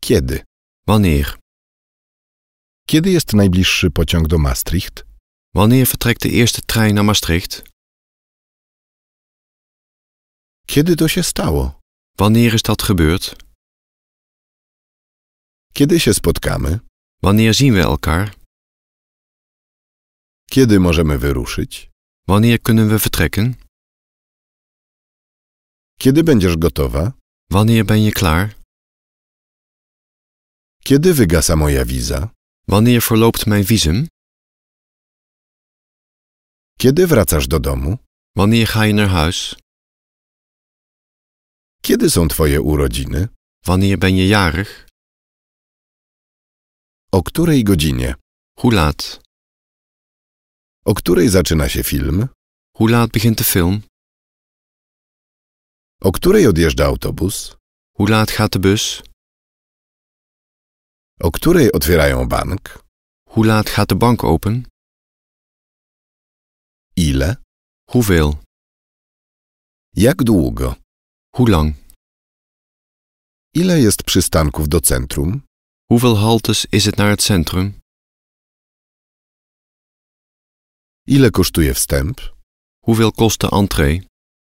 Kiedy? Wanneer? Kiedy jest najbliższy pociąg do Maastricht? Wanneer vertrekt de eerste trein naar Maastricht? Kiedy to się stało? Wanneer is dat gebeurd? Kiedy się spotkamy? Wanneer zien we elkaar? Kiedy możemy wyruszyć? Wanneer kunnen we vertrekken? Kiedy będziesz gotowa? Wanneer ben je klaar? Kiedy wygasa moja wiza? Wanneer verloopt mijn visum? Kiedy wracasz do domu? Wanneer ga je naar huis? Kiedy są twoje urodziny? Wanneer ben je jarig? O której godzinie? Hoe laat? O której zaczyna się film? Hoe laat begint de film? O której odjeżdża autobus? Hoe laat gaat de bus? O której otwierają bank? Hoe laat gaat de bank open? Ile? Hoeveel? Jak długo? Hoe lang? Ile jest przystanków do centrum? Hoeveel haltes is het naar het centrum? Ile kosztuje wstęp? Hoeveel kost de entree?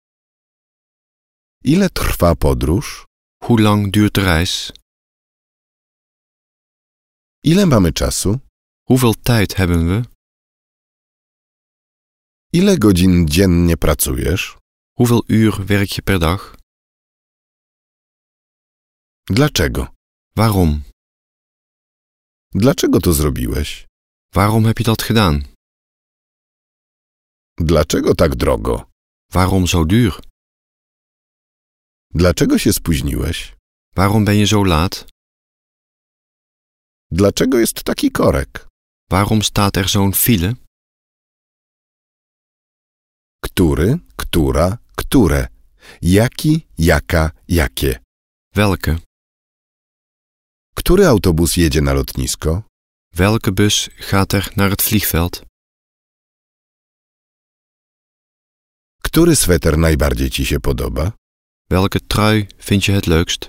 Ile trwa podróż? Hoe lang duurt de reis? Ile mamy czasu? Hoeveel tijd hebben we? Ile godzin dziennie pracujesz? Hoeveel uur werk je per dag? Dlaczego? Waarom? Dlaczego to zrobiłeś? Waarom heb je dat gedaan? Dlaczego tak drogo? Waarom zo duur? Dlaczego się spóźniłeś? Waarom ben je zo laat? Dlaczego jest taki korek? Waarom staat er zo'n file? Który, która, które? Jaki, jaka, jakie? Welke? Który autobus jedzie na lotnisko? Welke bus gaat er naar het vliegveld? Który sweter najbardziej ci się podoba? Welke trui vind je het leukst?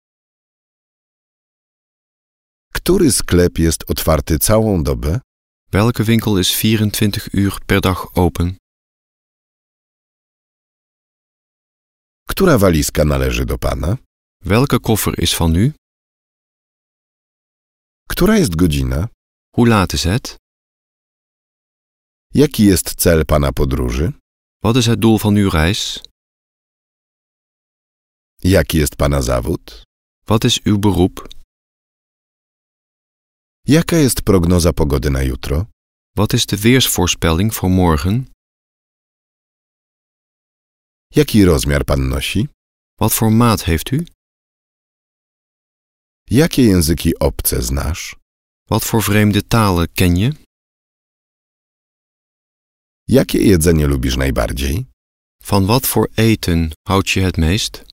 Który sklep jest otwarty całą dobę? Welke winkel is 24 uur per dag open? Która walizka należy do pana? Welke koffer is van u? Która jest godzina? Hoe laat is het? Jaki jest cel pana podróży? Wat is het doel van uw reis? Jaki jest pana zawód? Wat is uw beroep? Jaka jest prognoza pogody na jutro? Wat is de weersvoorspelling voor morgen? Jaki rozmiar pan nosi? Wat voor maat heeft u? Jakie języki obce znasz? Wat voor vreemde talen ken je? Jakie jedzenie lubisz najbardziej? Van wat voor eten houd je het meest?